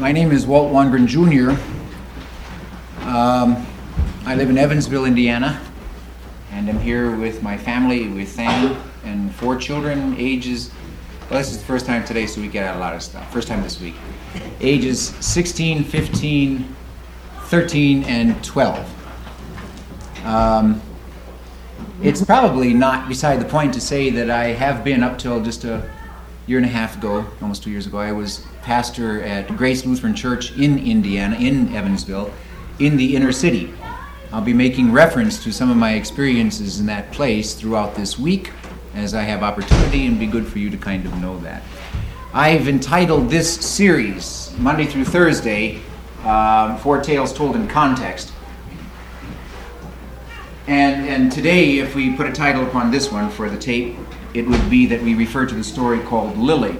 My name is Walt Wangren Jr. I live in Evansville, Indiana, and I'm here with my family, with Sam and 4 children, ages, well, this is the first time today, so we get out a lot of stuff. First time this week. Ages 16, 15, 13, and 12. It's probably not beside the point to say that I have been up till just a year and a half ago, almost 2 years ago, I was pastor at Grace Lutheran Church in Indiana, in Evansville, in the inner city. I'll be making reference to some of my experiences in that place throughout this week as I have opportunity, and be good for you to kind of know that. I've entitled this series, Monday through Thursday, 4 Tales Told in Context. And today, if we put a title upon this one for the tape, it would be that we refer to the story called Lily.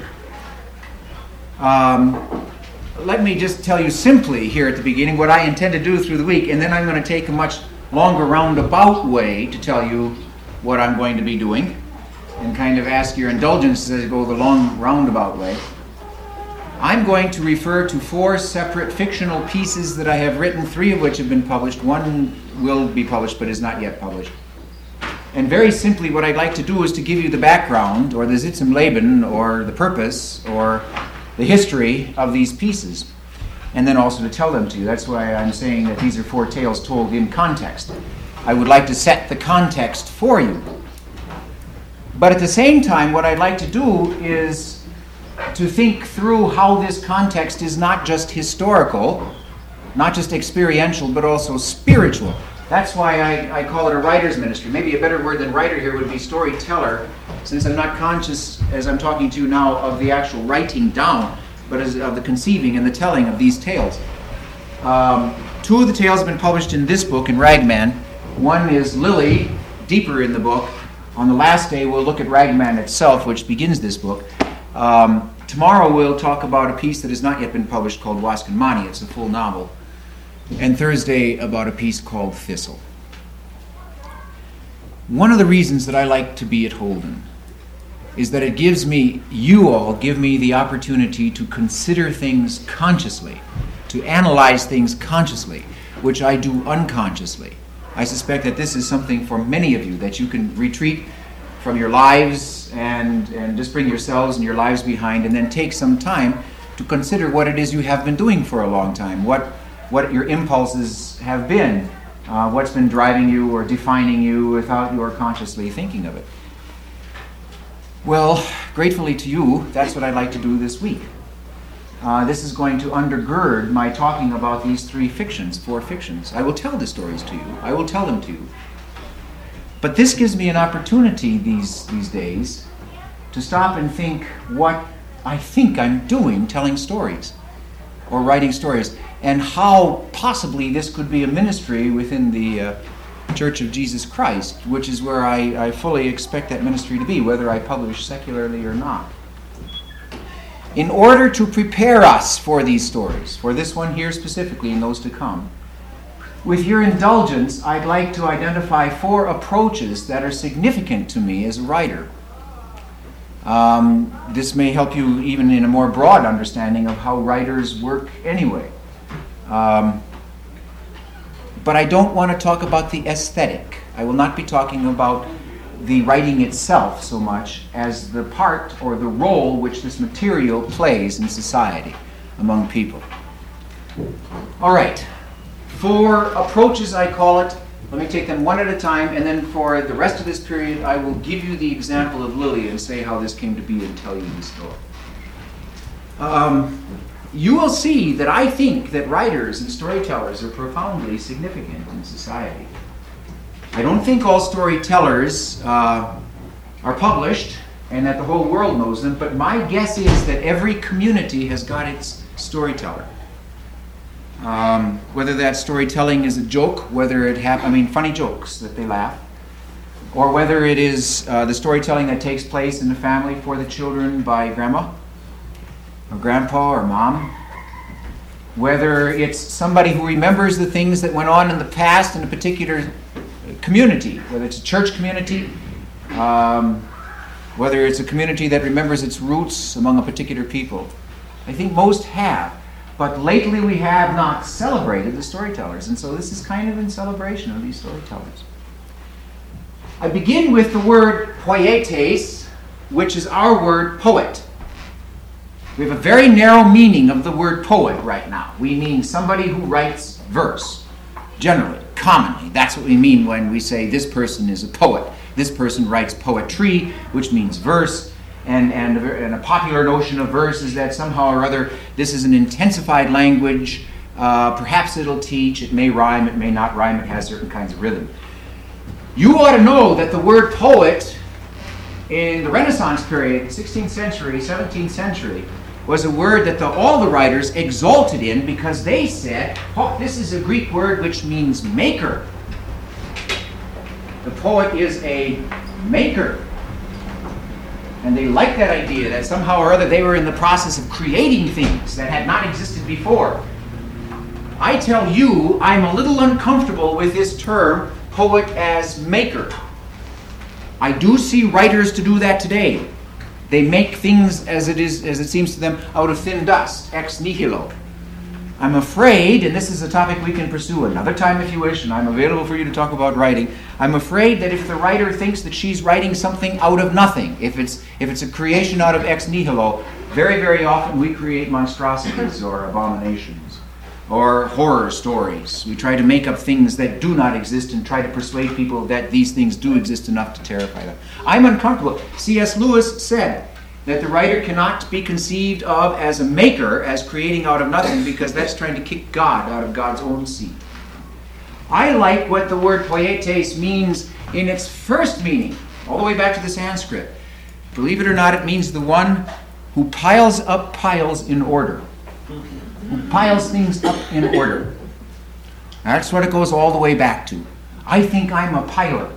Let me just tell you simply here at the beginning what I intend to do through the week, and then I'm going to take a much longer roundabout way to tell you what I'm going to be doing, and kind of ask your indulgence as I go the long roundabout way. I'm going to refer to 4 separate fictional pieces that I have written, 3 of which have been published. 1 will be published but is not yet published. And very simply what I'd like to do is to give you the background, or the Sitz im Leben, or the purpose, or the history of these pieces, and then also to tell them to you. That's why I'm saying that these are 4 tales told in context. I would like to set the context for you. But at the same time, what I'd like to do is to think through how this context is not just historical, not just experiential, but also spiritual. That's why I call it a writer's ministry. Maybe a better word than writer here would be storyteller, since I'm not conscious, as I'm talking to you now, of the actual writing down, but of the conceiving and the telling of these tales. 2 of the tales have been published in this book, in Ragman. One is Lily, deeper in the book. On the last day, we'll look at Ragman itself, which begins this book. Tomorrow, we'll talk about a piece that has not yet been published called Waskenmani. It's a full novel. And Thursday, about a piece called Thistle. One of the reasons that I like to be at Holden is that it gives me, you all give me the opportunity to consider things consciously, to analyze things consciously, which I do unconsciously. I suspect that this is something for many of you, that you can retreat from your lives and just bring yourselves and your lives behind, and then take some time to consider what it is you have been doing for a long time, what your impulses have been, what's been driving you or defining you without your consciously thinking of it. Well, gratefully to you, that's what I'd like to do this week. This is going to undergird my talking about these 4 fictions. I will tell the stories to you. I will tell them to you. But this gives me an opportunity these days to stop and think what I think I'm doing telling stories or writing stories, and how possibly this could be a ministry within the Church of Jesus Christ, which is where I fully expect that ministry to be, whether I publish secularly or not. In order to prepare us for these stories, for this one here specifically and those to come, with your indulgence, I'd like to identify 4 approaches that are significant to me as a writer. This may help you even in a more broad understanding of how writers work anyway. But I don't want to talk about the aesthetic. I will not be talking about the writing itself so much as the part or the role which this material plays in society among people. All right. 4 approaches, I call it. Let me take them one at a time, and then for the rest of this period, I will give you the example of Lily and say how this came to be and tell you the story. You will see that I think that writers and storytellers are profoundly significant in society. I don't think all storytellers are published and that the whole world knows them, but my guess is that every community has got its storyteller. Whether that storytelling is a joke, whether it funny jokes that they laugh, or whether it is the storytelling that takes place in the family for the children by grandma, or grandpa, or mom, whether it's somebody who remembers the things that went on in the past in a particular community, whether it's a church community, whether it's a community that remembers its roots among a particular people. I think most have. But lately we have not celebrated the storytellers, and so this is kind of in celebration of these storytellers. I begin with the word poietes, which is our word poet. We have a very narrow meaning of the word poet right now. We mean somebody who writes verse, generally, commonly. That's what we mean when we say this person is a poet. This person writes poetry, which means verse, and a popular notion of verse is that somehow or other this is an intensified language. Perhaps it'll teach, it may rhyme, it may not rhyme, it has certain kinds of rhythm. You ought to know that the word poet in the Renaissance period, 16th century, 17th century, was a word that all the writers exalted in because they said, oh, this is a Greek word which means maker. The poet is a maker. And they liked that idea that somehow or other they were in the process of creating things that had not existed before. I tell you, I'm a little uncomfortable with this term, poet as maker. I do see writers to do that today. They make things as it seems to them out of thin dust, ex nihilo. I'm afraid, and this is a topic we can pursue another time if you wish, and I'm available for you to talk about writing. I'm afraid that if the writer thinks that she's writing something out of nothing, if it's a creation out of ex nihilo, very, very often we create monstrosities or abominations or horror stories. We try to make up things that do not exist and try to persuade people that these things do exist enough to terrify them. I'm uncomfortable. C.S. Lewis said that the writer cannot be conceived of as a maker, as creating out of nothing, because that's trying to kick God out of God's own seat. I like what the word poietes means in its first meaning, all the way back to the Sanskrit. Believe it or not, it means the one who piles up piles in order. Who piles things up in order. That's what it goes all the way back to. I think I'm a piler.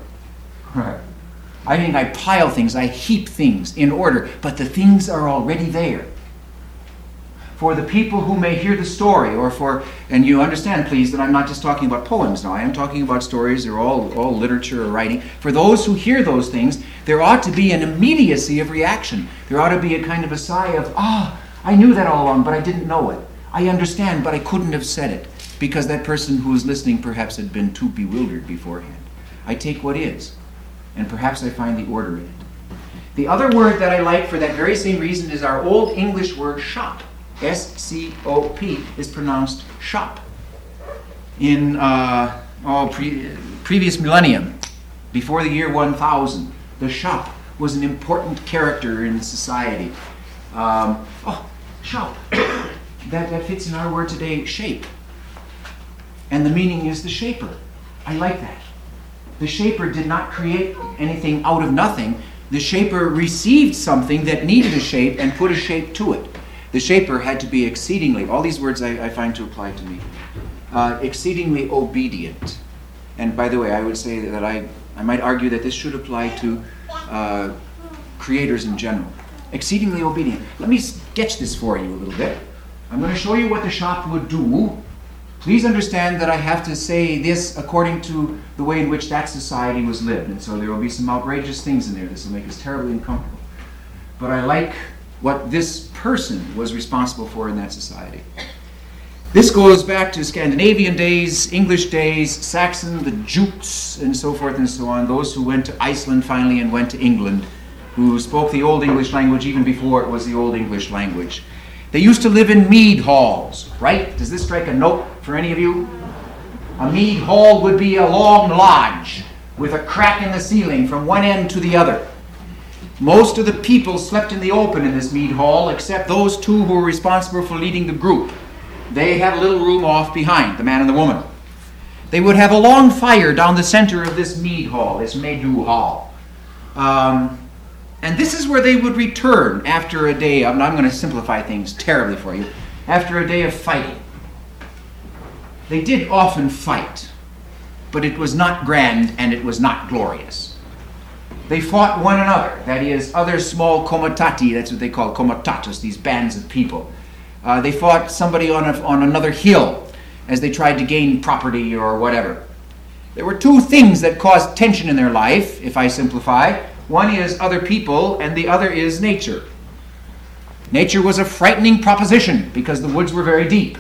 I think I pile things, I heap things in order, but the things are already there. For the people who may hear the story, and you understand, please, that I'm not just talking about poems now, I am talking about stories, they're all literature or writing. For those who hear those things, there ought to be an immediacy of reaction. There ought to be a kind of a sigh of, I knew that all along, but I didn't know it. I understand, but I couldn't have said it, because that person who was listening perhaps had been too bewildered beforehand. I take what is, and perhaps I find the order in it. The other word that I like for that very same reason is our old English word shop. S-C-O-P is pronounced shop. In previous millennium, before the year 1000, the shop was an important character in society. Shop. That fits in our word today, shape. And the meaning is the shaper. I like that. The shaper did not create anything out of nothing. The shaper received something that needed a shape and put a shape to it. The shaper had to be exceedingly, all these words I find to apply to me, exceedingly obedient. And by the way, I would say that I might argue that this should apply to creators in general. Exceedingly obedient. Let me sketch this for you a little bit. I'm going to show you what the shop would do. Please understand that I have to say this according to the way in which that society was lived. And so there will be some outrageous things in there. This will make us terribly uncomfortable. But I like what this person was responsible for in that society. This goes back to Scandinavian days, English days, Saxon, the Jutes, and so forth and so on. Those who went to Iceland finally and went to England, who spoke the Old English language even before it was the Old English language. They used to live in mead halls, right? Does this strike a note for any of you? A mead hall would be a long lodge with a crack in the ceiling from one end to the other. Most of the people slept in the open in this mead hall, except those two who were responsible for leading the group. They had a little room off behind, the man and the woman. They would have a long fire down the center of this mead hall, this meadu hall. And this is where they would return after a day of, and I'm going to simplify things terribly for you, after a day of fighting. They did often fight, but it was not grand and it was not glorious. They fought one another, that is, other small comitati, that's what they call comitatus, these bands of people. They fought somebody on another hill as they tried to gain property or whatever. There were two things that caused tension in their life, if I simplify. One is other people, and the other is nature. Nature was a frightening proposition because the woods were very deep.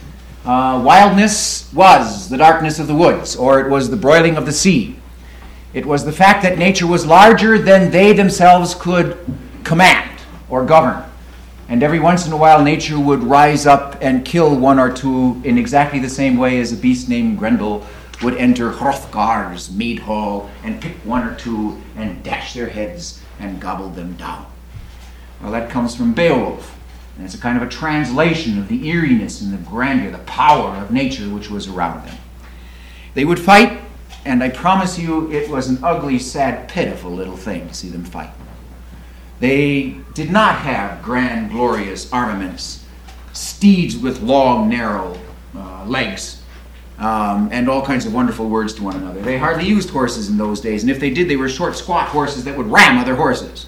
Wildness was the darkness of the woods, or it was the broiling of the sea. It was the fact that nature was larger than they themselves could command or govern. And every once in a while, nature would rise up and kill one or two in exactly the same way as a beast named Grendel would enter Hrothgar's mead hall and pick one or two and dash their heads and gobble them down. Well, that comes from Beowulf. And it's a kind of a translation of the eeriness and the grandeur, the power of nature which was around them. They would fight, and I promise you it was an ugly, sad, pitiful little thing to see them fight. They did not have grand, glorious armaments, steeds with long, narrow legs, and all kinds of wonderful words to one another. They hardly used horses in those days, and if they did, they were short, squat horses that would ram other horses.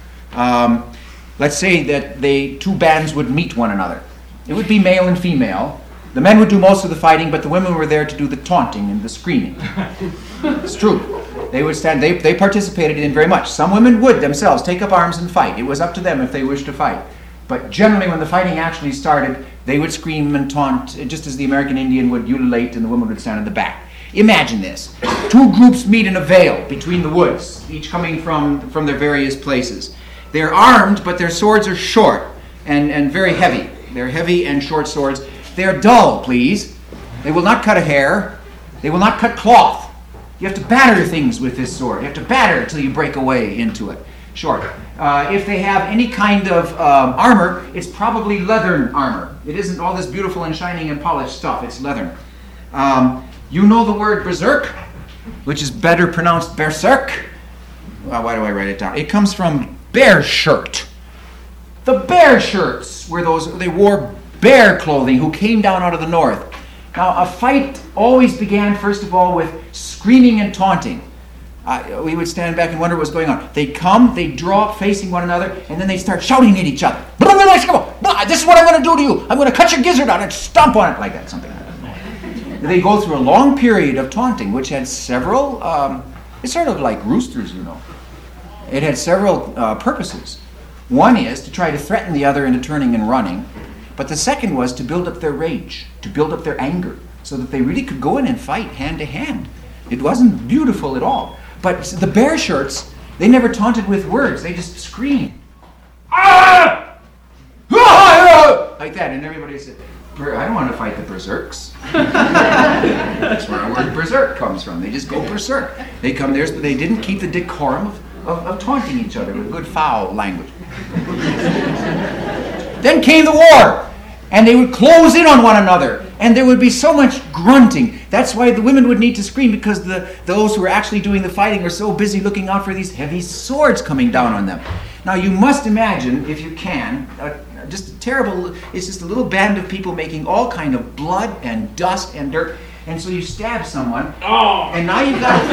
Let's say that two bands would meet one another. It would be male and female. The men would do most of the fighting, but the women were there to do the taunting and the screaming. It's true. They would stand. They participated in very much. Some women would themselves take up arms and fight. It was up to them if they wished to fight. But generally, when the fighting actually started, they would scream and taunt, just as the American Indian would ululate and the woman would stand in the back. Imagine this. Two groups meet in a vale between the woods, each coming from their various places. They're armed, but their swords are short and very heavy. They're heavy and short swords. They're dull, please. They will not cut a hair. They will not cut cloth. You have to batter things with this sword. You have to batter until you break away into it. Short. If they have any kind of armor, it's probably leathern armor. It isn't all this beautiful and shining and polished stuff. It's leathern. You know the word berserk, which is better pronounced berserk. Well, why do I write it down? It comes from bear shirt. The bear shirts were those, they wore bear clothing who came down out of the north. Now, a fight always began, first of all, with screaming and taunting. We would stand back and wonder what was going on. They'd come, they'd draw up facing one another, and then they'd start shouting at each other. This is what I'm going to do to you. I'm going to cut your gizzard out and stomp on it like that, something like that. They go through a long period of taunting, which had several, it's sort of like roosters, you know. It had several purposes. One is to try to threaten the other into turning and running, but the second was to build up their rage, to build up their anger, so that they really could go in and fight hand to hand. It wasn't beautiful at all. But the bear shirts, they never taunted with words, they just screamed. Ah! Ah! Like that, and everybody said, I don't want to fight the berserks. That's where our word berserk comes from. They just go berserk. They come there, but they didn't keep the decorum of taunting each other with good foul language. Then came the war, and they would close in on one another, and there would be so much grunting. That's why the women would need to scream, because those who were actually doing the fighting were so busy looking out for these heavy swords coming down on them. Now you must imagine, if you can, just a terrible, it's just a little band of people making all kind of blood and dust and dirt. And so you stab someone, and now you've got a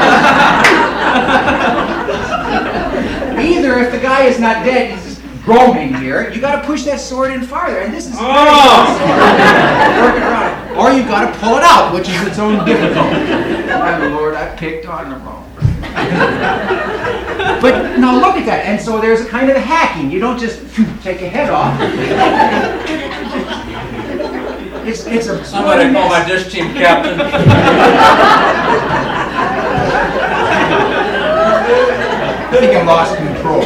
problem. Either if the guy is not dead, he's just groaning here, you got to push that sword in farther, and this is or you've got to pull it out, which is its own difficulty. Oh Lord, I picked on the wrong. But now look at that, and so there's a kind of hacking. You don't just take a head off. It's a somebody call my dish team captain. I think I lost control.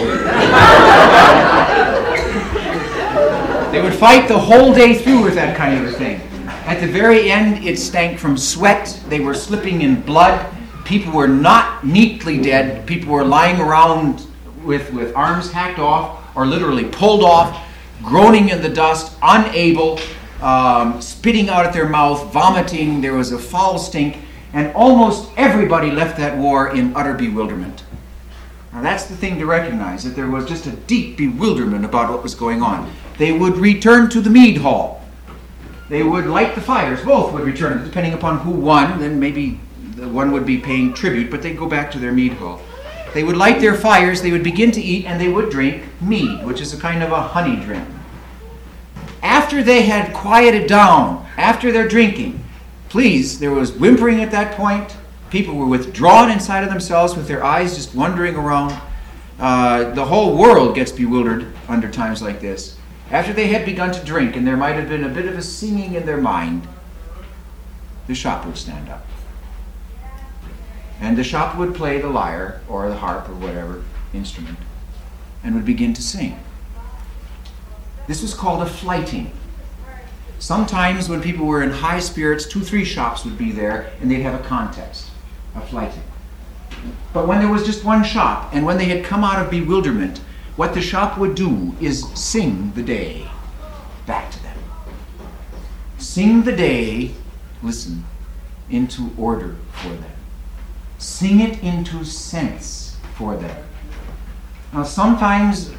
They would fight the whole day through with that kind of a thing. At the very end, it stank from sweat. They were slipping in blood. People were not neatly dead. People were lying around with arms hacked off or literally pulled off, groaning in the dust, unable, spitting out at their mouth, vomiting. There was a foul stink, and almost everybody left that war in utter bewilderment. Now that's the thing to recognize, that there was just a deep bewilderment about what was going on. They would return to the mead hall. They would light the fires. Both would return, depending upon who won. Then maybe the one would be paying tribute, but they'd go back to their mead hall. They would light their fires, they would begin to eat, and they would drink mead, which is a kind of a honey drink. After they had quieted down, after their drinking, please, there was whimpering at that point. People were withdrawn inside of themselves with their eyes just wandering around. the whole world gets bewildered under times like this. After they had begun to drink, and there might have been a bit of a singing in their mind, the shop would stand up. And the shop would play the lyre, or the harp, or whatever instrument, and would begin to sing. This was called a flighting. Sometimes when people were in high spirits, 2-3 shops would be there, and they'd have a contest, a flighting. But when there was just one shop, and when they had come out of bewilderment, what the shop would do is sing the day back to them. Sing the day, listen, into order for them. Sing it into sense for them. Now sometimes,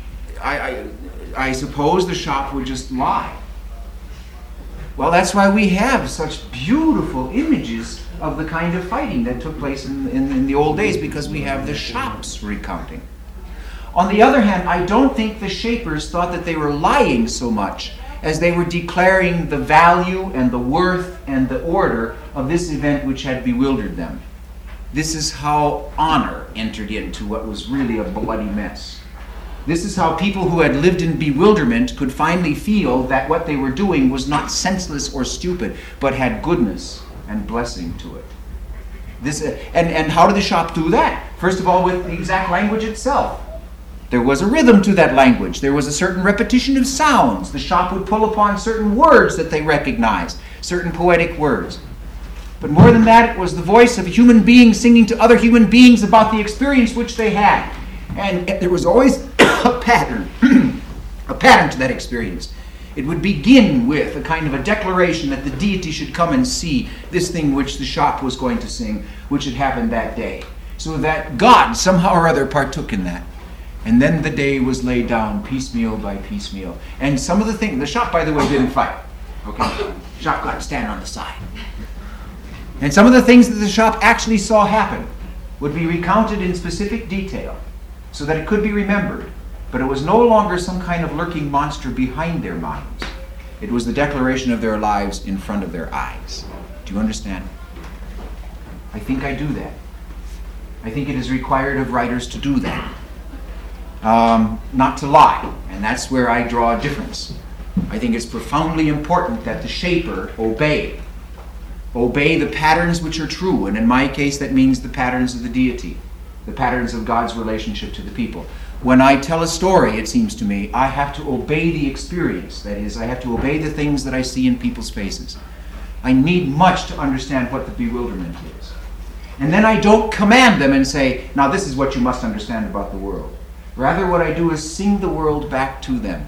I suppose the shop would just lie. Well, that's why we have such beautiful images of the kind of fighting that took place in the old days, because we have the shops recounting. On the other hand, I don't think the shapers thought that they were lying so much as they were declaring the value and the worth and the order of this event which had bewildered them. This is how honor entered into what was really a bloody mess. This is how people who had lived in bewilderment could finally feel that what they were doing was not senseless or stupid, but had goodness and blessing to it. And how did the shop do that? First of all, with the exact language itself. There was a rhythm to that language. There was a certain repetition of sounds. The shop would pull upon certain words that they recognized, certain poetic words. But more than that, it was the voice of a human being singing to other human beings about the experience which they had. And there was always a pattern, a pattern to that experience. It would begin with a kind of a declaration that the deity should come and see this thing which the shop was going to sing, which had happened that day. So that God somehow or other partook in that. And then the day was laid down piecemeal by piecemeal. And some of the things, the shop, by the way, didn't fight. Okay? Shop got to stand on the side. And some of the things that the shop actually saw happen would be recounted in specific detail so that it could be remembered. But it was no longer some kind of lurking monster behind their minds. It was the declaration of their lives in front of their eyes. Do you understand? I think I do that. I think it is required of writers to do that. Not to lie. And that's where I draw a difference. I think it's profoundly important that the shaper obey. Obey the patterns which are true. And in my case, that means the patterns of the deity. The patterns of God's relationship to the people. When I tell a story, it seems to me, I have to obey the experience. That is, I have to obey the things that I see in people's faces. I need much to understand what the bewilderment is. And then I don't command them and say, now this is what you must understand about the world. Rather, what I do is sing the world back to them.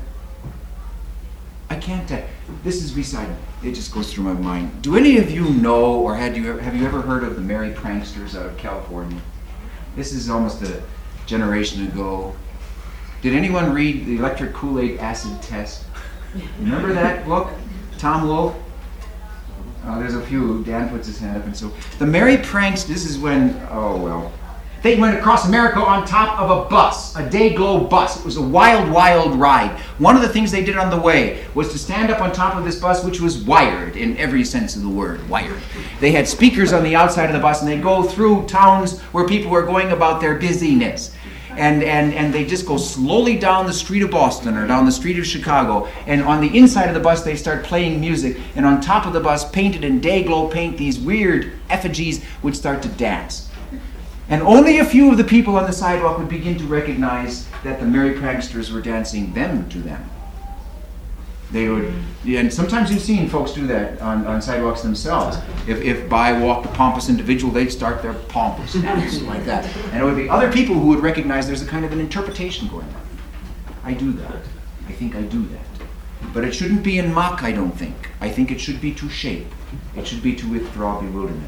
I can't this is beside me. It just goes through my mind. Do any of you know, or have you ever heard of the Merry Pranksters out of California? This is almost a generation ago. Did anyone read The Electric Kool-Aid Acid Test? Remember that book? Tom Wolfe? There's a few. Dan puts his hand up. And so the Merry Pranks, this is when, they went across America on top of a bus, a Day-Glow bus. It was a wild, wild ride. One of the things they did on the way was to stand up on top of this bus, which was wired in every sense of the word, wired. They had speakers on the outside of the bus, and they go through towns where people were going about their busyness. And they just go slowly down the street of Boston or down the street of Chicago. And on the inside of the bus, they start playing music. And on top of the bus, painted in Day-Glow paint, these weird effigies would start to dance. And only a few of the people on the sidewalk would begin to recognize that the Merry Pranksters were dancing them to them. They would, and sometimes you've seen folks do that on sidewalks themselves. If by walked a pompous individual, they'd start their pompous dance like that. And it would be other people who would recognize there's a kind of an interpretation going on. I do that. I think I do that. But it shouldn't be in mock, I don't think. I think it should be to shape. It should be to withdraw bewilderment.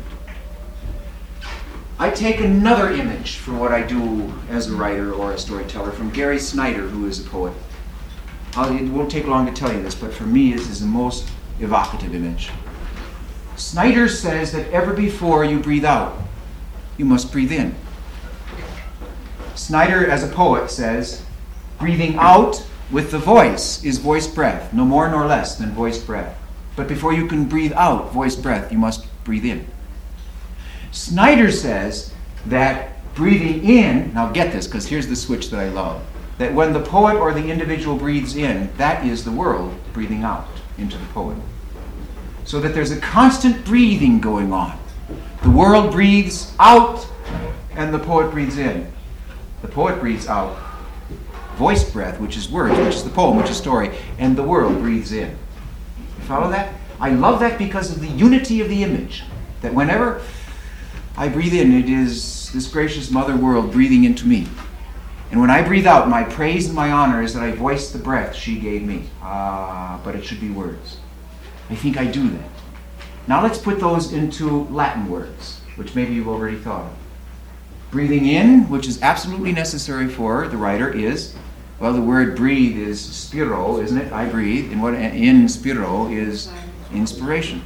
I take another image from what I do as a writer or a storyteller from Gary Snyder, who is a poet. It won't take long to tell you this, but for me this is the most evocative image. Snyder says that ever before you breathe out, you must breathe in. Snyder, as a poet, says, breathing out with the voice is voice breath, no more nor less than voice breath. But before you can breathe out voice breath, you must breathe in. Snyder says that breathing in, now get this, because here's the switch that I love, that when the poet or the individual breathes in, that is the world breathing out into the poet. So that there's a constant breathing going on. The world breathes out, and the poet breathes in. The poet breathes out, voice breath, which is words, which is the poem, which is story, and the world breathes in. You follow that? I love that because of the unity of the image. That whenever I breathe in, it is this gracious mother world breathing into me. And when I breathe out, my praise and my honor is that I voice the breath she gave me. But it should be words. I think I do that. Now let's put those into Latin words, which maybe you've already thought of. Breathing in, which is absolutely necessary for the writer, is, well, the word breathe is spiro, isn't it? I breathe. And what in spiro is inspiration.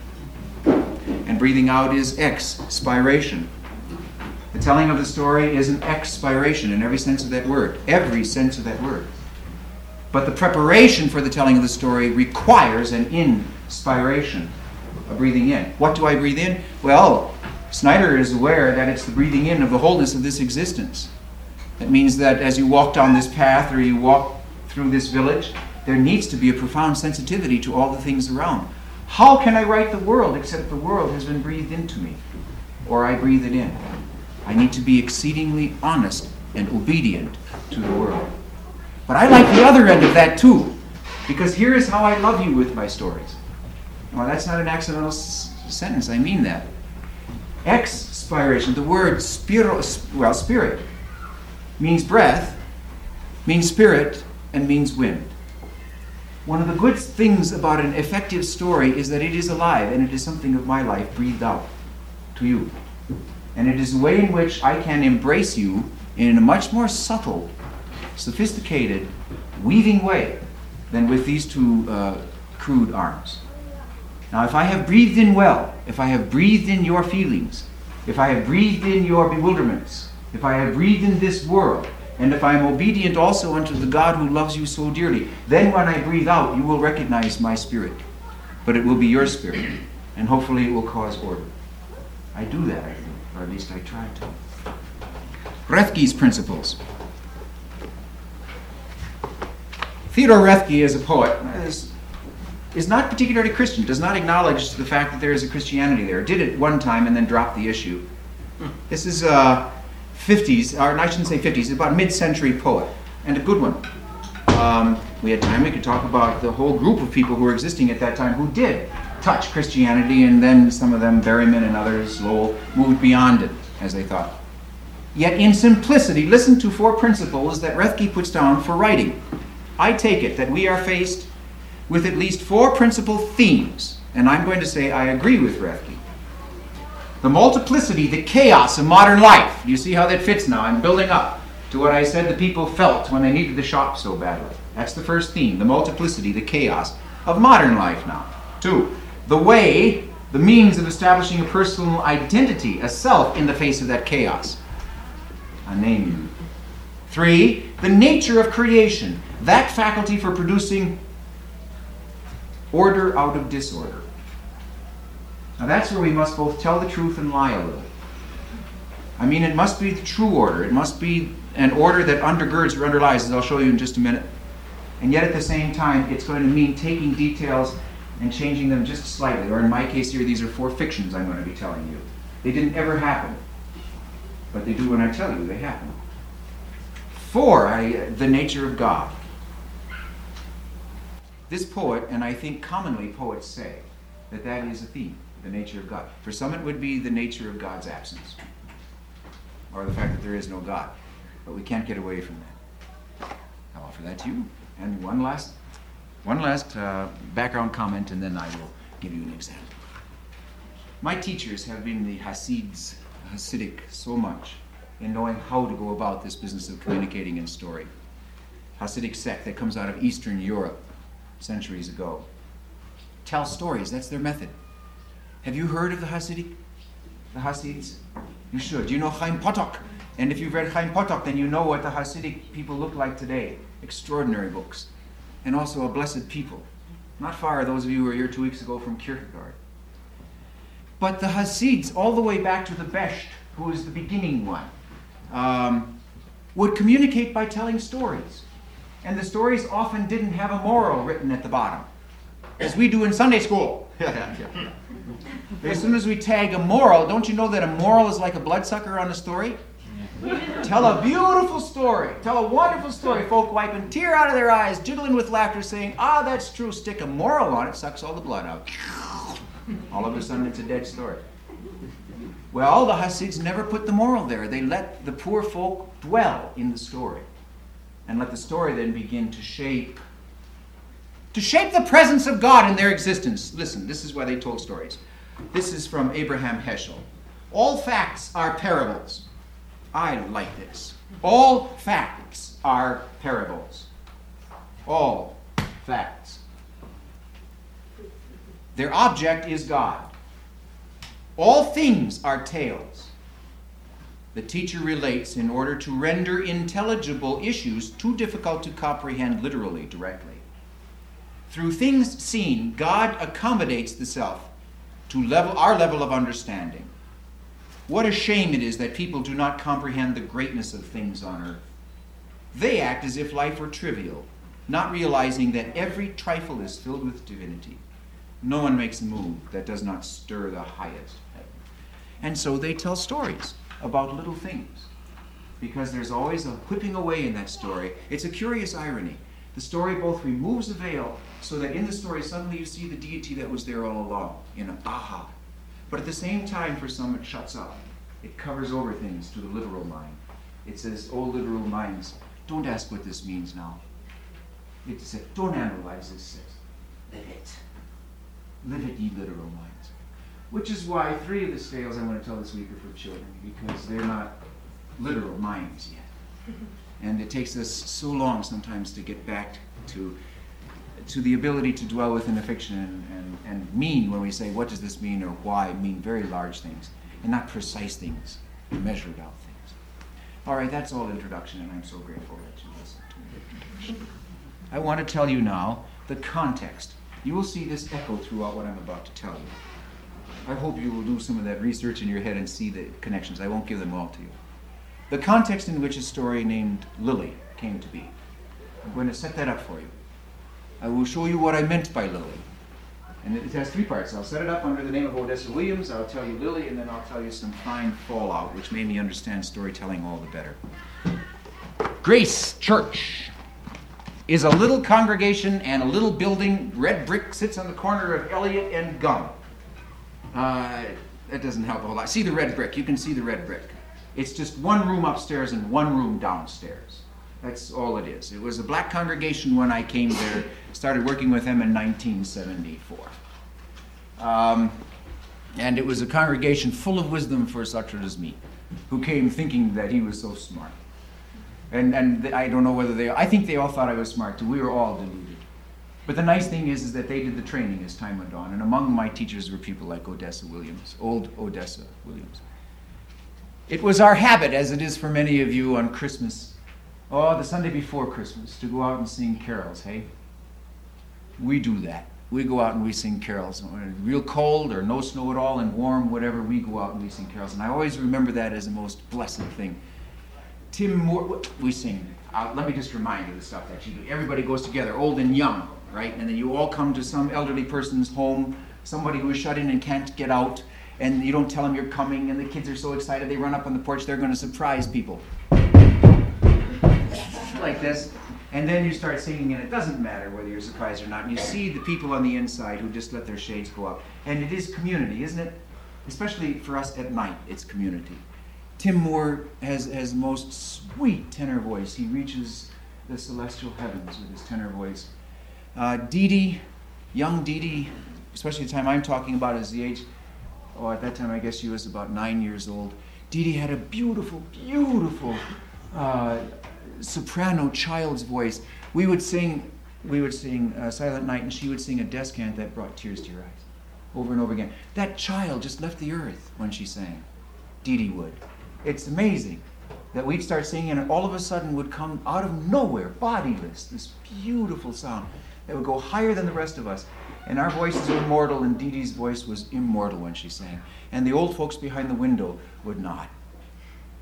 And breathing out is expiration. The telling of the story is an expiration in every sense of that word. Every sense of that word. But the preparation for the telling of the story requires an inspiration, a breathing in. What do I breathe in? Well, Snyder is aware that it's the breathing in of the wholeness of this existence. That means that as you walk down this path or you walk through this village, there needs to be a profound sensitivity to all the things around. How can I write the world except the world has been breathed into me, or I breathe it in? I need to be exceedingly honest and obedient to the world. But I like the other end of that too, because here is how I love you with my stories. Well, that's not an accidental sentence, I mean that. Expiration, the word spirit, means breath, means spirit, and means wind. One of the good things about an effective story is that it is alive, and it is something of my life breathed out to you. And it is a way in which I can embrace you in a much more subtle, sophisticated, weaving way than with these two crude arms. Now, if I have breathed in well, if I have breathed in your feelings, if I have breathed in your bewilderments, if I have breathed in this world, and if I am obedient also unto the God who loves you so dearly, then when I breathe out, you will recognize my spirit. But it will be your spirit, and hopefully it will cause order. I do that, I think, or at least I try to. Rethke's principles. Theodore Rethke, as a poet, is not particularly Christian, does not acknowledge the fact that there is a Christianity there. Did it one time and then dropped the issue. This is 50s, or I shouldn't say 50s, about a mid-century poet, and a good one. We had time, we could talk about the whole group of people who were existing at that time who did touch Christianity, and then some of them, Berryman and others, Lowell, moved beyond it, as they thought. Yet in simplicity, listen to 4 principles that Rethke puts down for writing. I take it that we are faced with at least 4 principal themes, and I'm going to say I agree with Rethke. The multiplicity, the chaos of modern life. You see how that fits now? I'm building up to what I said the people felt when they needed the shop so badly. That's the first theme, the multiplicity, the chaos of modern life now. 2, the way, the means of establishing a personal identity, a self in the face of that chaos. I name you. 3, the nature of creation, that faculty for producing order out of disorder. Now that's where we must both tell the truth and lie a little. I mean, it must be the true order. It must be an order that undergirds or underlies, as I'll show you in just a minute. And yet at the same time, it's going to mean taking details and changing them just slightly. Or in my case here, these are 4 fictions I'm going to be telling you. They didn't ever happen. But they do when I tell you they happen. 4, the nature of God. This poet, and I think commonly poets say, that is a theme, the nature of God. For some it would be the nature of God's absence, or the fact that there is no God. But we can't get away from that. I'll offer that to you. And one last background comment, and then I will give you an example. My teachers have been the Hasidic so much in knowing how to go about this business of communicating in story. Hasidic sect that comes out of Eastern Europe centuries ago. Tell stories, that's their method. Have you heard of the Hasids? You should. You know Chaim Potok. And if you've read Chaim Potok, then you know what the Hasidic people look like today. Extraordinary books. And also a blessed people. Not far, those of you who were here 2 weeks ago from Kierkegaard. But the Hasids, all the way back to the Besht, who is the beginning one, would communicate by telling stories. And the stories often didn't have a moral written at the bottom, as we do in Sunday school. As soon as we tag a moral, don't you know that a moral is like a bloodsucker on a story? Tell a beautiful story. Tell a wonderful story. Folk wiping tear out of their eyes, jiggling with laughter, saying, "Ah, that's true." Stick a moral on it, sucks all the blood out. All of a sudden, it's a dead story. Well, the Hasids never put the moral there. They let the poor folk dwell in the story and let the story then begin to shape the presence of God in their existence. Listen, this is why they told stories. This is from Abraham Heschel. All facts are parables. I like this. All facts are parables. All facts. Their object is God. All things are tales. The teacher relates in order to render intelligible issues too difficult to comprehend literally, directly. Through things seen, God accommodates the self to our level of understanding. What a shame it is that people do not comprehend the greatness of things on earth. They act as if life were trivial, not realizing that every trifle is filled with divinity. No one makes a move that does not stir the highest heaven. And so they tell stories about little things, because there's always a whipping away in that story. It's a curious irony. The story both removes the veil, so that in the story suddenly you see the deity that was there all along, in a aha. But at the same time, for some, it shuts up. It covers over things to the literal mind. It says, "Oh, literal minds, don't ask what this means now." It says, "Don't analyze this. Live it. Live it, ye literal minds." Which is why 3 of the tales I want to tell this week are for children, because they're not literal minds yet. And it takes us so long sometimes to get back to the ability to dwell within a fiction and mean, when we say, what does this mean or why, mean very large things, and not precise things, measured out things. All right, that's all introduction, and I'm so grateful that you listened to me. I want to tell you now the context. You will see this echo throughout what I'm about to tell you. I hope you will do some of that research in your head and see the connections. I won't give them all to you. The context in which a story named Lily came to be. I'm going to set that up for you. I will show you what I meant by Lily. And it has 3 parts. I'll set it up under the name of Odessa Williams, I'll tell you Lily, and then I'll tell you some fine fallout, which made me understand storytelling all the better. Grace Church is a little congregation and a little building. Red brick sits on the corner of Elliott and Gum. That doesn't help a whole lot. See the red brick. You can see the red brick. It's just 1 room upstairs and 1 room downstairs. That's all it is. It was a black congregation when I came there. Started working with them in 1974. And it was a congregation full of wisdom for such as me, who came thinking that he was so smart. And I don't know whether I think they all thought I was smart too. We were all deluded. But the nice thing is that they did the training as time went on. And among my teachers were people like Odessa Williams, old Odessa Williams. It was our habit, as it is for many of you on Christmas, the Sunday before Christmas, to go out and sing carols, hey? We do that. We go out and we sing carols. When it's real cold or no snow at all and warm, whatever, we go out and we sing carols. And I always remember that as the most blessed thing. Tim Moore, we sing. Let me just remind you of the stuff that you do. Everybody goes together, old and young, right? And then you all come to some elderly person's home, somebody who is shut in and can't get out, and you don't tell them you're coming, and the kids are so excited they run up on the porch, they're going to surprise people. Like this. And then you start singing, and it doesn't matter whether you're surprised or not. And you see the people on the inside who just let their shades go up. And it is community, isn't it? Especially for us at night, it's community. Tim Moore has the most sweet tenor voice. He reaches the celestial heavens with his tenor voice. Dee Dee, young Dee Dee, especially the time I'm talking about is the age, at that time I guess she was about 9 years old. Dee Dee had a beautiful, beautiful soprano child's voice. We would sing Silent Night, and she would sing a descant that brought tears to your eyes over and over again. That child just left the earth when she sang. Dee Dee would. It's amazing that we'd start singing, and all of a sudden would come out of nowhere, bodiless, this beautiful sound that would go higher than the rest of us. And our voices were immortal, and Dee Dee's voice was immortal when she sang. And the old folks behind the window would nod.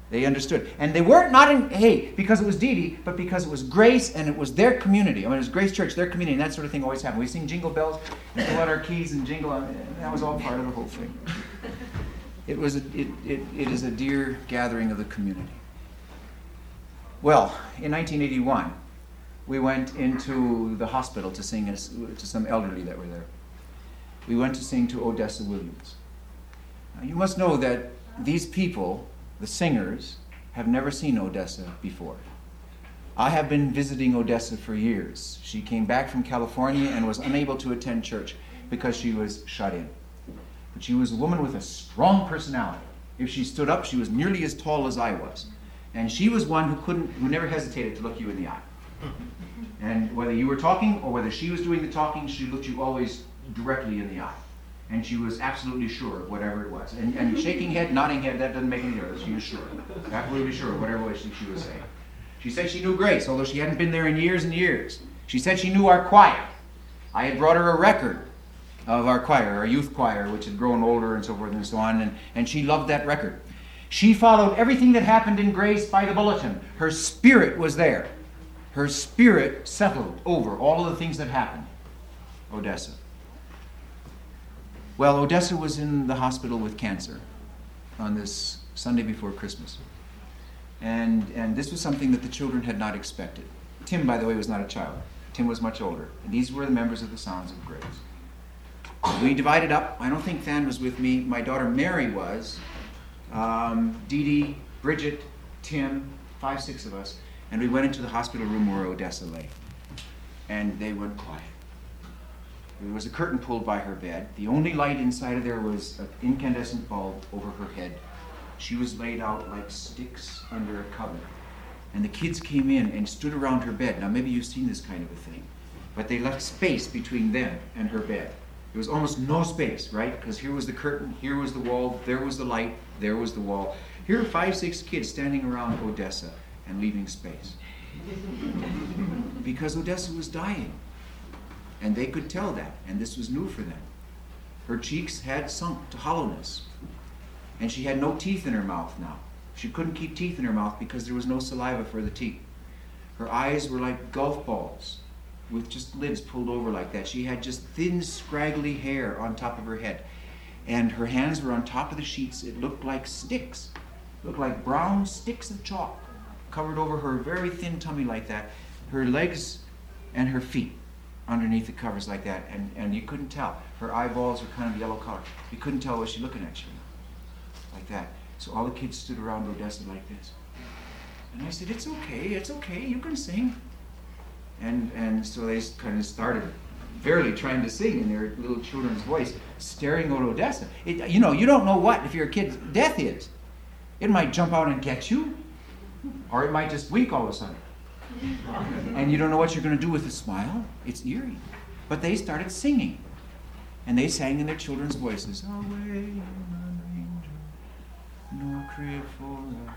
They understood. And they weren't not in, hey, because it was Dee Dee, but because it was Grace and it was their community. I mean, it was Grace Church, their community, and that sort of thing always happened. We sing Jingle Bells and pull out our keys and jingle, and that was all part of the whole thing. It is a dear gathering of the community. Well, in 1981, we went into the hospital to sing to some elderly that were there. We went to sing to Odessa Williams. Now, you must know that these people, the singers, have never seen Odessa before. I have been visiting Odessa for years. She came back from California and was unable to attend church because she was shut in. But she was a woman with a strong personality. If she stood up, she was nearly as tall as I was. And she was one who never hesitated to look you in the eye. And whether you were talking or whether she was doing the talking, she looked you always directly in the eye. And she was absolutely sure of whatever it was. And shaking head, nodding head, that doesn't make any difference. She was sure. Absolutely sure of whatever it was she was saying. She said she knew Grace, although she hadn't been there in years and years. She said she knew our choir. I had brought her a record of our choir, our youth choir, which had grown older and so forth and so on, and she loved that record. She followed everything that happened in Grace by the bulletin. Her spirit was there. Her spirit settled over all of the things that happened. Odessa. Well, Odessa was in the hospital with cancer on this Sunday before Christmas. And this was something that the children had not expected. Tim, by the way, was not a child. Tim was much older. And these were the members of the Sounds of Grace. We divided up. I don't think Than was with me. My daughter Mary was. Dee Dee, Bridget, Tim, 5, 6 of us. And we went into the hospital room where Odessa lay. And they went quiet. There was a curtain pulled by her bed. The only light inside of there was an incandescent bulb over her head. She was laid out like sticks under a cover. And the kids came in and stood around her bed. Now, maybe you've seen this kind of a thing. But they left space between them and her bed. There was almost no space, right? Because here was the curtain, here was the wall, there was the light, there was the wall. Here are 5, 6 kids standing around Odessa and leaving space. Because Odessa was dying. And they could tell that, and this was new for them. Her cheeks had sunk to hollowness, and she had no teeth in her mouth now. She couldn't keep teeth in her mouth because there was no saliva for the teeth. Her eyes were like golf balls with just lids pulled over like that. She had just thin, scraggly hair on top of her head, and her hands were on top of the sheets. It looked like sticks, looked like brown sticks of chalk covered over her very thin tummy like that, her legs and her feet underneath the covers like that, and you couldn't tell. Her eyeballs were kind of yellow color. You couldn't tell was she looking at you, like that. So all the kids stood around Odessa like this. And I said, it's okay, you can sing. And so they kind of started barely trying to sing in their little children's voice, staring at Odessa. You don't know what, if you're a kid, death is. It might jump out and get you, or it might just wink all of a sudden. And you don't know what you're going to do with a smile. It's eerie. But they started singing. And they sang in their children's voices. Away in a manger, no crib for us.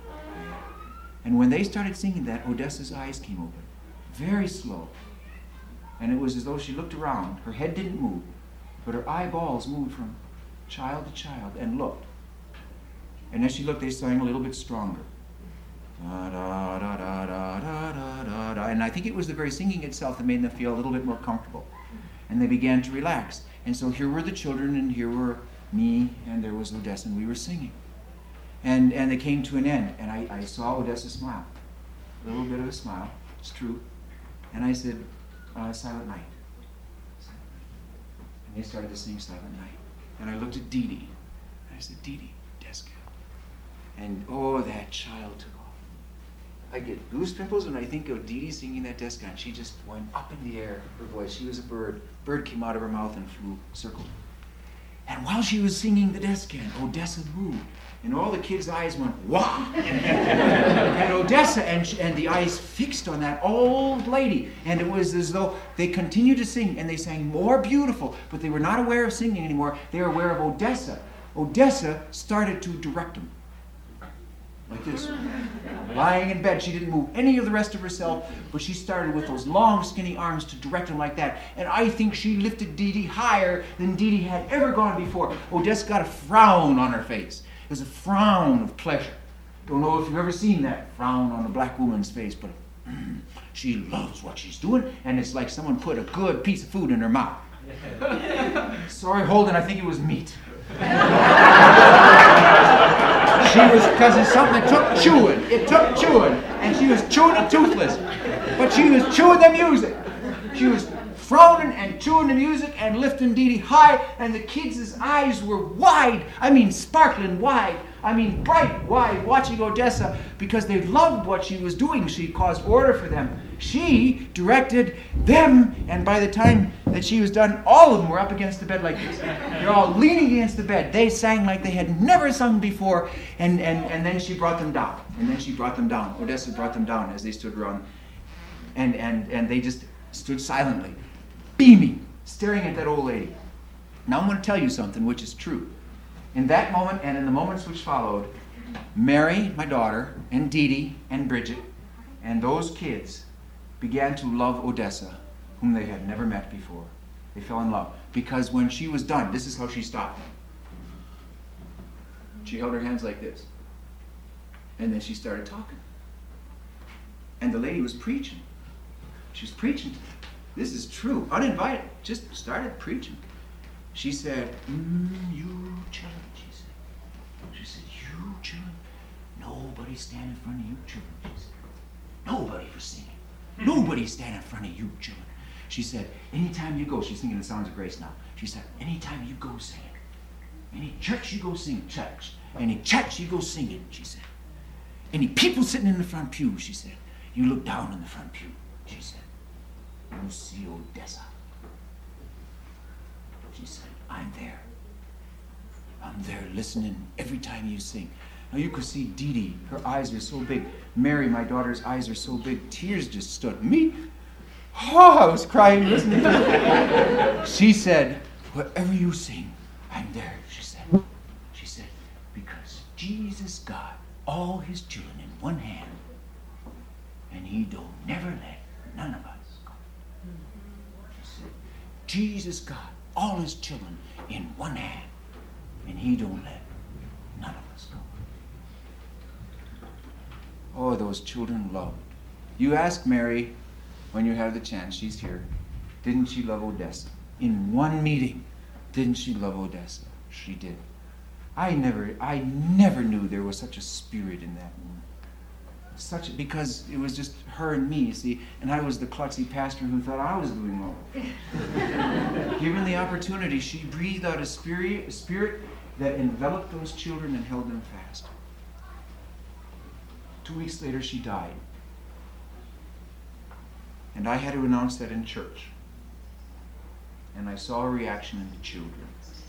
And when they started singing that, Odessa's eyes came open. Very slow. And it was as though she looked around. Her head didn't move, but her eyeballs moved from child to child and looked. And as she looked, they sang a little bit stronger. Da, da, da, da, da, da, da, da. And I think it was the very singing itself that made them feel a little bit more comfortable. And they began to relax. And so here were the children, and here were me, and there was Odessa, and we were singing. And they came to an end, and I saw Odessa smile. A little bit of a smile, it's true. And I said, Silent Night. And they started to sing Silent Night. And I looked at Dee Dee, and I said, Dee Dee, Deska. And oh, that child took off. I get goose pimples when I think of Dee Dee singing that Deska, and she just went up in the air, her voice. She was a bird. Bird came out of her mouth and flew, circled. And while she was singing the Descan, Odessa moved. And all the kids' eyes went, wow! And Odessa, and the eyes fixed on that old lady. And it was as though they continued to sing, and they sang more beautiful, but they were not aware of singing anymore. They were aware of Odessa. Odessa started to direct them. Like this. Lying in bed, she didn't move any of the rest of herself, but she started with those long, skinny arms to direct them like that. And I think she lifted Dee Dee higher than Dee Dee had ever gone before. Odessa got a frown on her face. It was a frown of pleasure. Don't know if you've ever seen that frown on a black woman's face, but she loves what she's doing, and it's like someone put a good piece of food in her mouth. Sorry, Holden, I think it was meat. She was, because it's something that took chewing. It took chewing, and she was chewing it toothless. But she was chewing the music. She was frowning and chewing the music and lifting Dee Dee high, and the kids' eyes were wide. I mean, sparkling wide. I mean, bright wide, watching Odessa, because they loved what she was doing. She caused order for them. She directed them, and by the time that she was done, all of them were up against the bed like this. They're all leaning against the bed. They sang like they had never sung before, and then she brought them down. And then she brought them down. Odessa brought them down as they stood around, and they just stood silently, beaming, staring at that old lady. Now I'm going to tell you something which is true. In that moment and in the moments which followed, Mary, my daughter, and Dee Dee, and Bridget, and those kids began to love Odessa, whom they had never met before. They fell in love. Because when she was done, this is how she stopped. She held her hands like this. And then she started talking. And the lady was preaching. She was preaching. This is true, uninvited. Just started preaching. She said, you children, she said. She said, you children. Nobody stand in front of you children, she said. Nobody for singing. Nobody stand in front of you children. She said, anytime you go, she's singing the Sounds of Grace now. She said, anytime you go singing, any church you go singing, church. Any church you go singing, she said. Any people sitting in the front pew, she said. You look down in the front pew, she said. You see Odessa. She said, I'm there. I'm there listening every time you sing. Now you could see Dee Dee, her eyes are so big. Mary, my daughter's eyes are so big. Tears just stood. Me? Oh, I was crying listening to her. She said, wherever you sing, I'm there, she said. She said, because Jesus got all his children in one hand, and he don't never let none of us go. She said, Jesus got all his children in one hand, and he don't let none of us go. Oh, those children loved. You ask Mary when you have the chance, she's here, didn't she love Odessa? In one meeting, didn't she love Odessa? She did. I never knew there was such a spirit in that woman. Because it was just her and me, you see, and I was the klutzy pastor who thought I was doing all right. Given the opportunity, she breathed out a spirit that enveloped those children and held them fast. 2 weeks later, she died. And I had to announce that in church. And I saw a reaction in the children.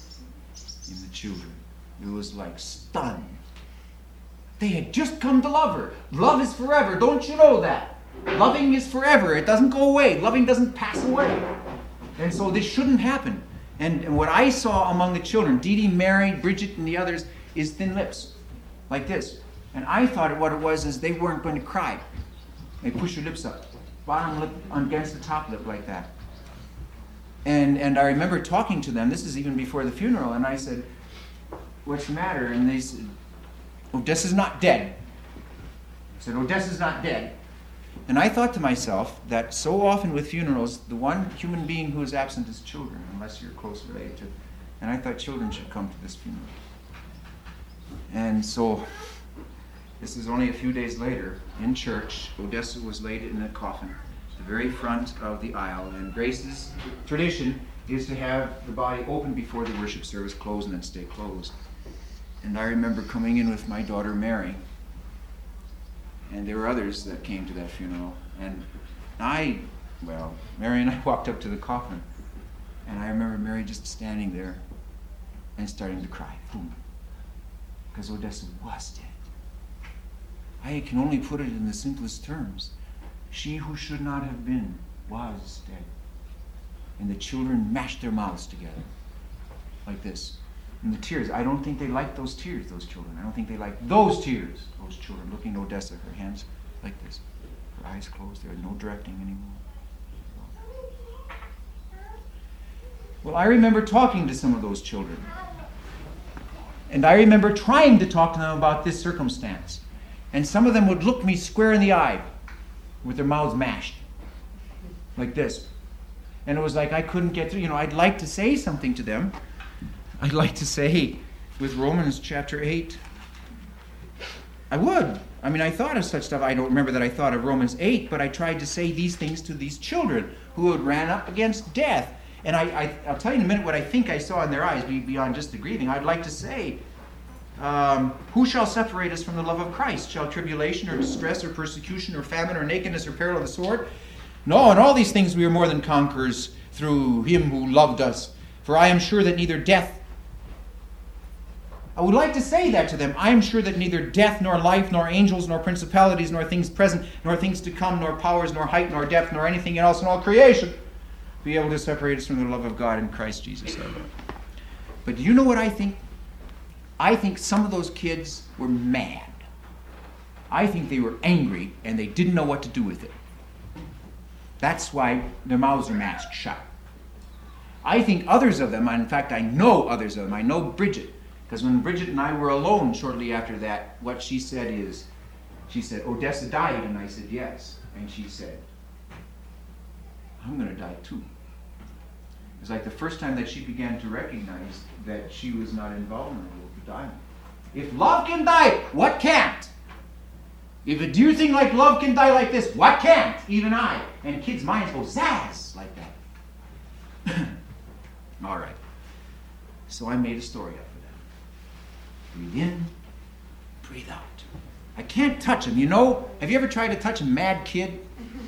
It was like stunned. They had just come to love her. Love is forever. Don't you know that? Loving is forever. It doesn't go away. Loving doesn't pass away. And so this shouldn't happen. And what I saw among the children, Dee Dee, Mary, Bridget, and the others, is thin lips. Like this. And I thought what it was is they weren't going to cry. They push their lips up. Bottom lip against the top lip like that. And I remember talking to them. This is even before the funeral. And I said, what's the matter? And they said, Odessa's not dead. I said, Odessa's not dead. And I thought to myself that so often with funerals, the one human being who is absent is children, unless you're close related to. And I thought children should come to this funeral. And so, this is only a few days later, in church, Odessa was laid in a coffin at the very front of the aisle. And Grace's tradition is to have the body open before the worship service closed and then stay closed. And I remember coming in with my daughter Mary, and there were others that came to that funeral. And Mary and I walked up to the coffin, and I remember Mary just standing there and starting to cry. Boom. Because Odessa was dead. I can only put it in the simplest terms. She who should not have been was dead. And the children mashed their mouths together like this. And the tears, I don't think they liked those tears, those children. I don't think they liked those tears, those children looking at Odessa, her hands like this, her eyes closed. There was no directing anymore. Well, I remember talking to some of those children. And I remember trying to talk to them about this circumstance. And some of them would look me square in the eye with their mouths mashed. Like this. And it was like I couldn't get through. I'd like to say something to them. I'd like to say with Romans chapter 8. I would. I thought of such stuff. I don't remember that I thought of Romans 8, but I tried to say these things to these children who had ran up against death. And I'll tell you in a minute what I think I saw in their eyes beyond just the grieving. I'd like to say, who shall separate us from the love of Christ? Shall tribulation or distress or persecution or famine or nakedness or peril of the sword? No, in all these things we are more than conquerors through him who loved us. For I am sure that neither death... I would like to say that to them. I am sure that neither death, nor life, nor angels, nor principalities, nor things present, nor things to come, nor powers, nor height, nor depth, nor anything else in all creation be able to separate us from the love of God in Christ Jesus our Lord. But do you know what I think? I think some of those kids were mad. I think they were angry and they didn't know what to do with it. That's why their mouths are mashed shut. I think others of them, in fact I know others of them, I know Bridget, because when Bridget and I were alone shortly after that, what she said is, she said, Odessa died, and I said, yes. And she said, I'm going to die too. It was like the first time that she began to recognize that she was not invulnerable to dying. If love can die, what can't? If a dear thing like love can die like this, what can't? Even I. And kids' minds go zazz like that. All right. So I made a story up for them. Breathe in, breathe out. I can't touch them. Have you ever tried to touch a mad kid?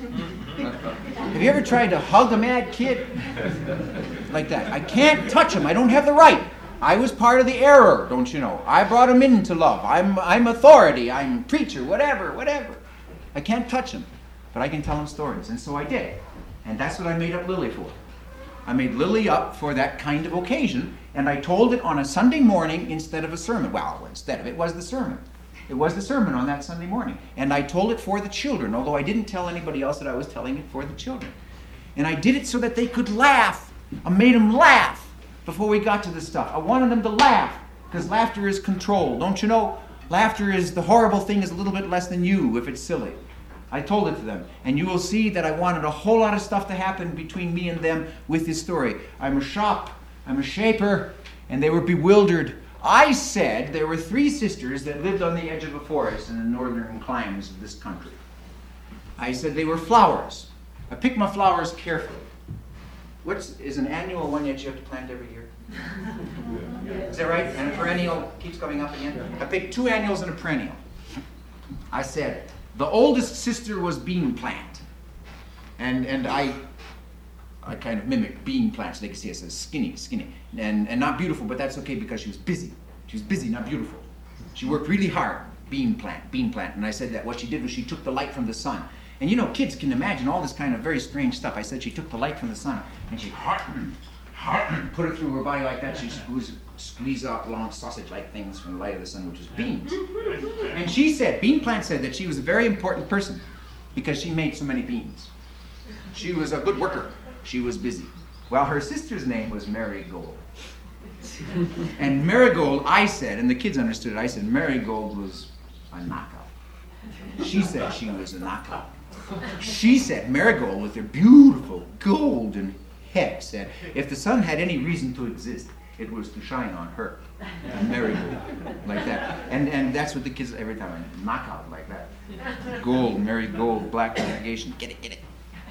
Have you ever tried to hug a mad kid? Like that. I can't touch them. I don't have the right. I was part of the error, don't you know? I brought them into love. I'm authority. I'm preacher, whatever. I can't touch them, but I can tell them stories. And so I did. And that's what I made up Lily for. I made Lily up for that kind of occasion, and I told it on a Sunday morning instead of a sermon. Well, instead of it was the sermon. It was the sermon on that Sunday morning. And I told it for the children, although I didn't tell anybody else that I was telling it for the children. And I did it so that they could laugh. I made them laugh before we got to this stuff. I wanted them to laugh, because laughter is control. Don't you know? Laughter is the horrible thing is a little bit less than you if it's silly. I told it to them. And you will see that I wanted a whole lot of stuff to happen between me and them with this story. I'm a shop, I'm a shaper, and they were bewildered. I said there were 3 sisters that lived on the edge of a forest in the northern climes of this country. I said they were flowers. I picked my flowers carefully. Is an annual one that you have to plant every year? Is that right? And a perennial keeps coming up again? I picked 2 annuals and a perennial. I said, the oldest sister was bean plant. And I kind of mimicked bean plants. They could see us as skinny. And not beautiful, but that's okay because she was busy. She was busy, not beautiful. She worked really hard. Bean plant. And I said that what she did was she took the light from the sun. And kids can imagine all this kind of very strange stuff. I said she took the light from the sun and she put it through her body like that. She squeezed out long sausage-like things from the light of the sun, which was beans. And she said, Bean Plant said that she was a very important person because she made so many beans. She was a good worker. She was busy. Well, her sister's name was Marigold. And Marigold, I said, and the kids understood it, I said Marigold was a knockout. She said she was a knockout. She said Marigold, with her beautiful golden head, said if the sun had any reason to exist, it was to shine on her. And Marigold, like that. And that's what the kids, every time I knock out like that. Gold, Marigold, black congregation, get it.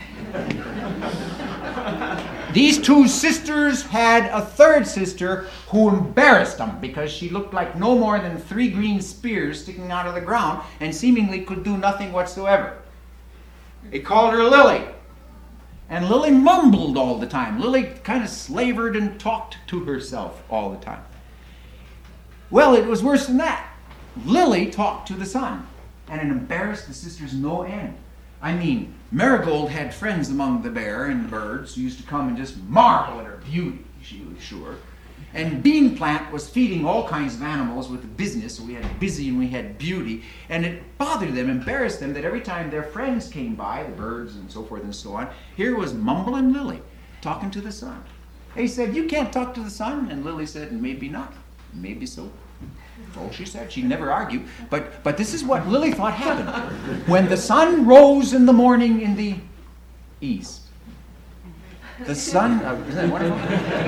These 2 sisters had a 3rd sister who embarrassed them because she looked like no more than 3 green spears sticking out of the ground and seemingly could do nothing whatsoever. They called her Lily. And Lily mumbled all the time. Lily kind of slavered and talked to herself all the time. Well, it was worse than that. Lily talked to the sun, and it embarrassed the sisters no end. I mean, Marigold had friends among the bear and the birds who used to come and just marvel at her beauty, she was sure. And Bean Plant was feeding all kinds of animals with the business, so we had busy and we had beauty. And it bothered them, embarrassed them, that every time their friends came by, the birds and so forth and so on, here was mumbling Lily talking to the sun. They said, you can't talk to the sun. And Lily said, maybe not, maybe so. So she said. She'd never argue. But this is what Lily thought happened. When the sun rose in the morning in the east, the sun... isn't that wonderful?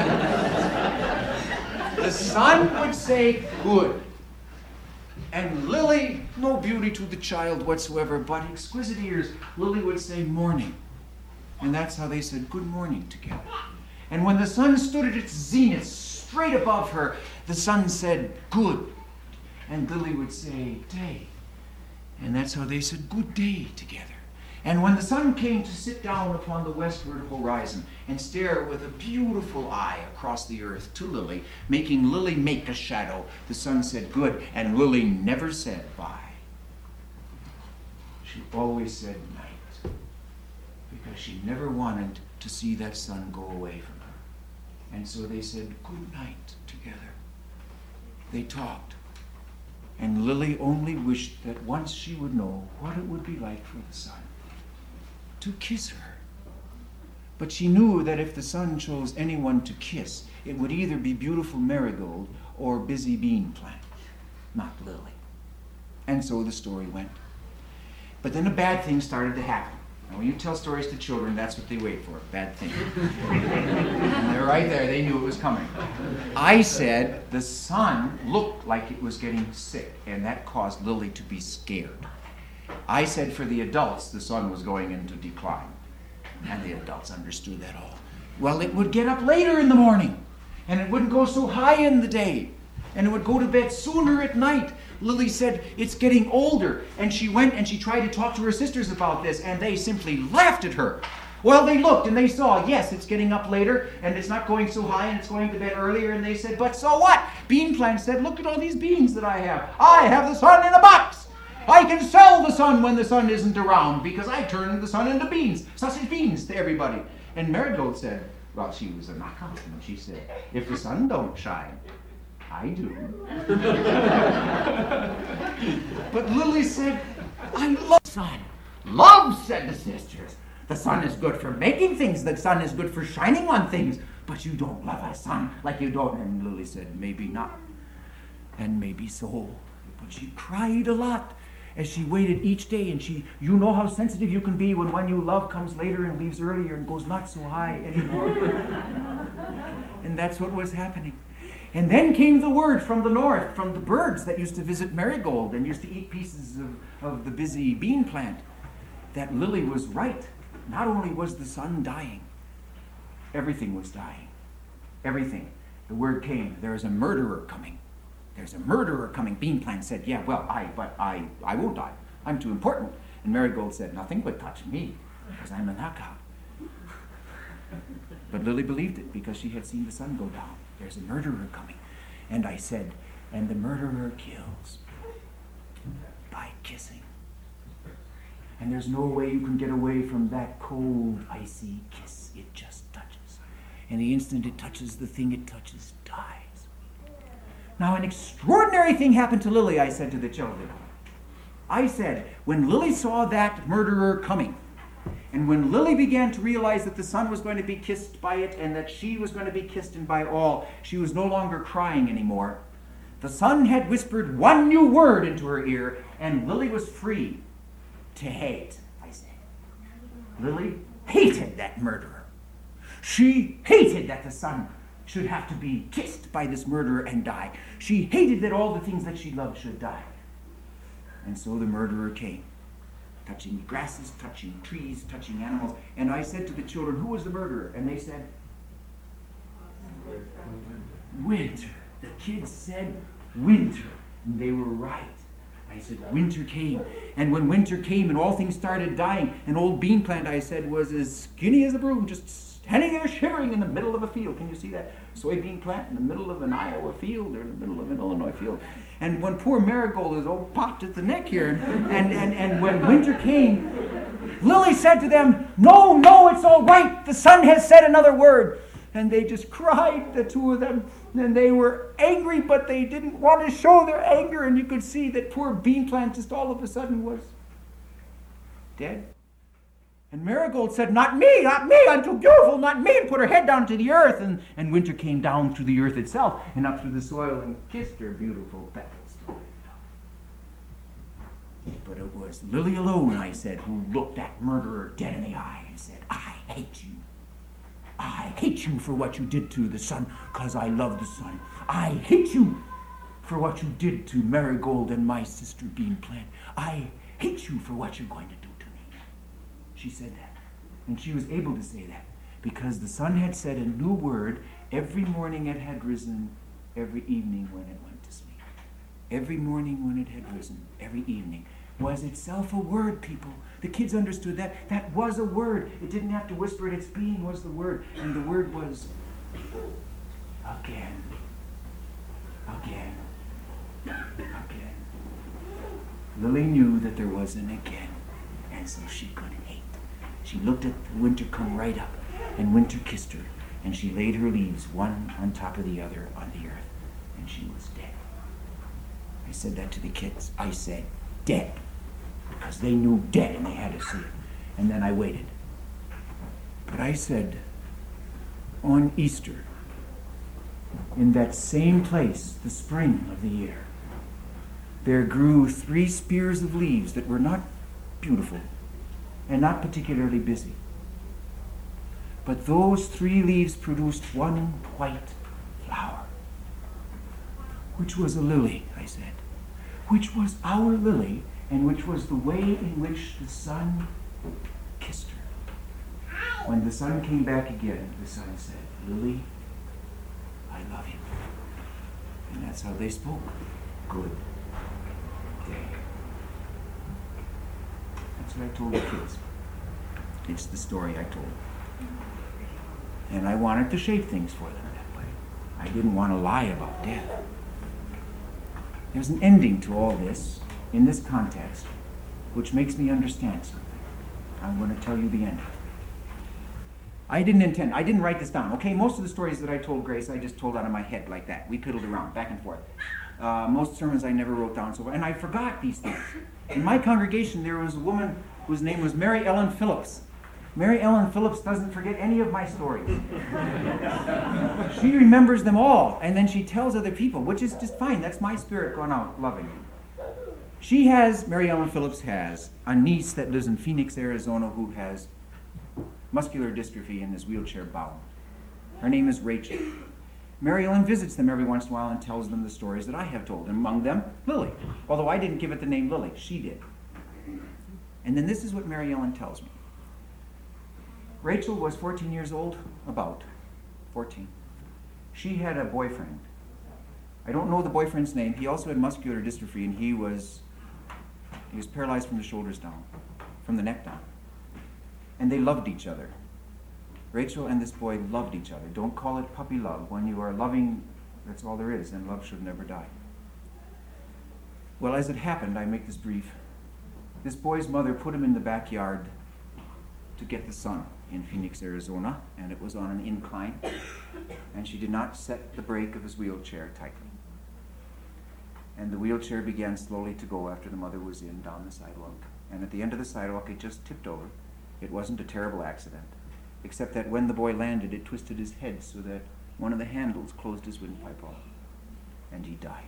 The sun would say, good. And Lily, no beauty to the child whatsoever, but exquisite ears, Lily would say morning. And that's how they said good morning together. And when the sun stood at its zenith, straight above her, the sun said good. And Lily would say day. And that's how they said good day together. And when the sun came to sit down upon the westward horizon and stare with a beautiful eye across the earth to Lily, making Lily make a shadow, the sun said good, and Lily never said bye. She always said night, because she never wanted to see that sun go away from her. And so they said good night together. They talked. And Lily only wished that once she would know what it would be like for the sun to kiss her. But she knew that if the sun chose anyone to kiss, it would either be beautiful Marigold or busy bean plant, not Lily. And so the story went. But then a bad thing started to happen. Now, when you tell stories to children, that's what they wait for, bad thing. And they're right there. They knew it was coming. I said the sun looked like it was getting sick, and that caused Lily to be scared. I said for the adults, the sun was going into decline. And the adults understood that all. Well, it would get up later in the morning, and it wouldn't go so high in the day, and it would go to bed sooner at night. Lily said, it's getting older. And she went and she tried to talk to her sisters about this, and they simply laughed at her. Well, they looked and they saw, yes, it's getting up later, and it's not going so high, and it's going to bed earlier. And they said, but so what? Bean Plant said, look at all these beans that I have. I have the sun in a box. I can sell the sun when the sun isn't around, because I turned the sun into beans, sausage beans to everybody. And Marigold said, well, she was a knockout, and she said, if the sun don't shine, I do. But Lily said, I love the sun. Love, said the sisters. The sun is good for making things. The sun is good for shining on things. But you don't love a sun like you don't. And Lily said, maybe not. And maybe so. But she cried a lot as she waited each day. And you know how sensitive you can be when one you love comes later and leaves earlier and goes not so high anymore. And that's what was happening. And then came the word from the north, from the birds that used to visit Marigold and used to eat pieces of the busy bean plant, that Lily was right. Not only was the sun dying, everything was dying. Everything. The word came, there is a murderer coming. There's a murderer coming. Bean Plant said, yeah, well, I won't die. I'm too important. And Marigold said, nothing would touch me, because I'm a knockout. But Lily believed it, because she had seen the sun go down. There's a murderer coming. And I said, and the murderer kills by kissing. And there's no way you can get away from that cold, icy kiss. It just touches. And the instant it touches, the thing it touches dies. Now, an extraordinary thing happened to Lily, I said to the children. I said, when Lily saw that murderer coming, and when Lily began to realize that the sun was going to be kissed by it and that she was going to be kissed and by all, she was no longer crying anymore. The sun had whispered one new word into her ear, and Lily was free to hate, I said. Lily hated that murderer. She hated that the sun should have to be kissed by this murderer and die. She hated that all the things that she loved should die. And so the murderer came. Touching grasses, touching trees, touching animals. And I said to the children, who was the murderer? And they said, winter. The kids said, winter. And they were right. I said, winter came. And when winter came and all things started dying, an old bean plant, I said, was as skinny as a broom, just standing there shivering in the middle of a field. Can you see that soybean plant in the middle of an Iowa field or in the middle of an Illinois field? And when poor Marigold is all popped at the neck here, and when winter came, Lily said to them, no, it's all right. The sun has said another word. And they just cried, the two of them. And they were angry, but they didn't want to show their anger. And you could see that poor bean plant just all of a sudden was dead. And Marigold said, not me, I'm too beautiful, not me, and put her head down to the earth. And Winter came down through the earth itself and up through the soil and kissed her beautiful petals. But it was Lily alone, I said, who looked that murderer dead in the eye and said, I hate you. I hate you for what you did to the sun, because I love the sun. I hate you for what you did to Marigold and my sister Bean Plant. I hate you for what you're going to do to me. She said that. And she was able to say that because the sun had said a new word every morning it had risen, every evening when it went to sleep. Every morning when it had risen, every evening was itself a word, people. The kids understood that. That was a word. It didn't have to whisper it. Its being was the word. And the word was again. Again. Again. Lily knew that there was an again, and so she could hate. She looked at Winter come right up, and Winter kissed her, and she laid her leaves one on top of the other on the earth, and she was dead. I said that to the kids. I said, dead. Because they knew dead and they had to see it. And then I waited. But I said, on Easter, in that same place, the spring of the year, there grew 3 spears of leaves that were not beautiful and not particularly busy. But those 3 leaves produced one white flower, which was a lily, I said, which was our lily, and which was the way in which the sun kissed her. When the sun came back again, the sun said, Lily, I love you. And that's how they spoke. Good day. That's what I told the kids. It's the story I told. And I wanted to shape things for them that way. I didn't want to lie about death. There's an ending to all this in this context, which makes me understand something. I'm going to tell you the ending. I didn't write this down. Okay, most of the stories that I told Grace, I just told out of my head like that. We piddled around, back and forth. Most sermons I never wrote down, and I forgot these things. In my congregation, there was a woman whose name was Mary Ellen Phillips. Mary Ellen Phillips doesn't forget any of my stories. She remembers them all, and then she tells other people, which is just fine. That's my spirit going out loving you. Mary Ellen Phillips has a niece that lives in Phoenix, Arizona, who has muscular dystrophy and is wheelchair bound. Her name is Rachel. Mary Ellen visits them every once in a while and tells them the stories that I have told, and among them, Lily. Although I didn't give it the name Lily, she did. And then this is what Mary Ellen tells me. Rachel was 14 years old, about 14. She had a boyfriend. I don't know the boyfriend's name. He also had muscular dystrophy, and he was paralyzed from the shoulders down, from the neck down. And they loved each other. Rachel and this boy loved each other. Don't call it puppy love. When you are loving, that's all there is, and love should never die. Well, as it happened, I make this brief, this boy's mother put him in the backyard to get the sun in Phoenix, Arizona, and it was on an incline, and she did not set the brake of his wheelchair tightly. And the wheelchair began slowly to go after the mother was in down the sidewalk. And at the end of the sidewalk, it just tipped over. It wasn't a terrible accident, except that when the boy landed, it twisted his head so that one of the handles closed his windpipe off, and he died.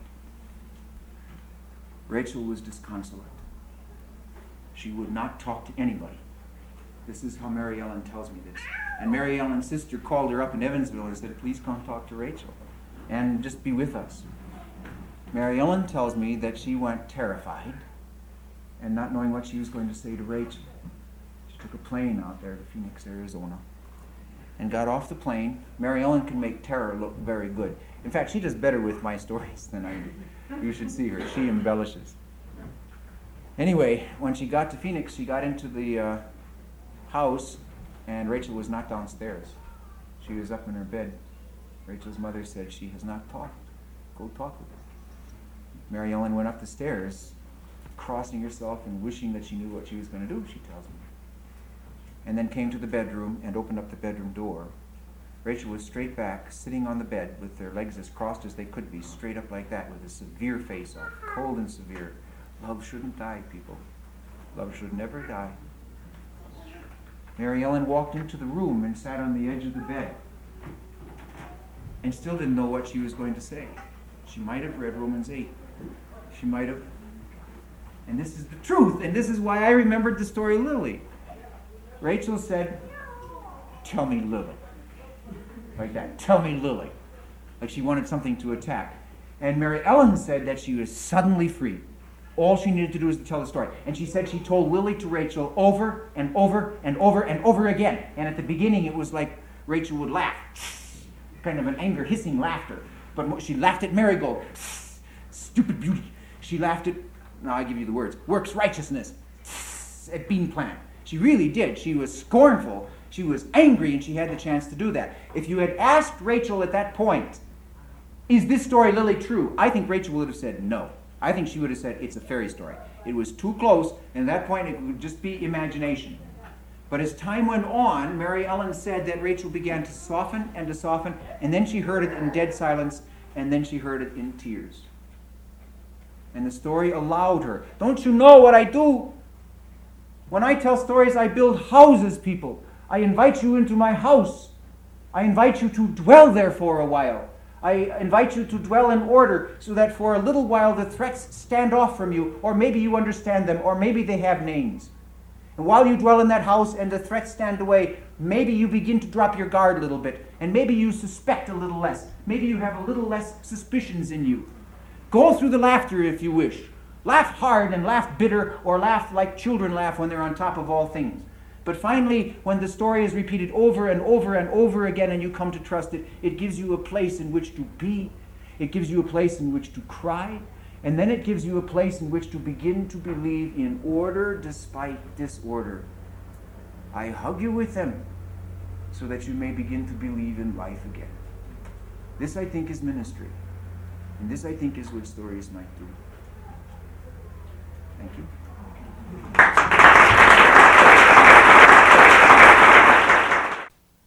Rachel was disconsolate. She would not talk to anybody. This is how Mary Ellen tells me this. And Mary Ellen's sister called her up in Evansville and said, please come talk to Rachel and just be with us. Mary Ellen tells me that she went terrified and not knowing what she was going to say to Rachel. She took a plane out there to Phoenix, Arizona, and got off the plane. Mary Ellen can make terror look very good. In fact, she does better with my stories than I do. You should see her. She embellishes. Anyway, when she got to Phoenix, she got into the house, and Rachel was not downstairs. She was up in her bed. Rachel's mother said, she has not talked. Go talk with her. Mary Ellen went up the stairs, crossing herself and wishing that she knew what she was going to do, she tells me. And then came to the bedroom and opened up the bedroom door. Rachel was straight back, sitting on the bed with their legs as crossed as they could be, straight up like that, with a severe face off, cold and severe. Love shouldn't die, people. Love should never die. Mary Ellen walked into the room and sat on the edge of the bed and still didn't know what she was going to say. She might have read Romans 8. She might have. And this is the truth, and this is why I remembered the story of Lily. Rachel said, "Tell me Lily." Like that. "Tell me Lily." Like she wanted something to attack. And Mary Ellen said that she was suddenly free. All she needed to do was to tell the story. And she said she told Lily to Rachel over and over and over and over again. And at the beginning it was like Rachel would laugh. Kind of an anger, hissing laughter. But she laughed at Marigold. Stupid beauty. She laughed at, now I give you the words, works righteousness. At Bean Plant. She really did. She was scornful. She was angry, and she had the chance to do that. If you had asked Rachel at that point, is this story Lily true? I think Rachel would have said no. I think she would have said it's a fairy story. It was too close, and at that point it would just be imagination. But as time went on, Mary Ellen said that Rachel began to soften, and then she heard it in dead silence, and then she heard it in tears. And the story allowed her. Don't you know what I do? When I tell stories, I build houses, people. I invite you into my house. I invite you to dwell there for a while. I invite you to dwell in order so that for a little while the threats stand off from you, or maybe you understand them, or maybe they have names. And while you dwell in that house and the threats stand away, maybe you begin to drop your guard a little bit, and maybe you suspect a little less. Maybe you have a little less suspicions in you. Go through the laughter if you wish. Laugh hard and laugh bitter, or laugh like children laugh when they're on top of all things. But finally, when the story is repeated over and over and over again and you come to trust it, it gives you a place in which to be. It gives you a place in which to cry. And then it gives you a place in which to begin to believe in order despite disorder. I hug you with them so that you may begin to believe in life again. This, I think, is ministry. And this, I think, is what stories might do. Thank you.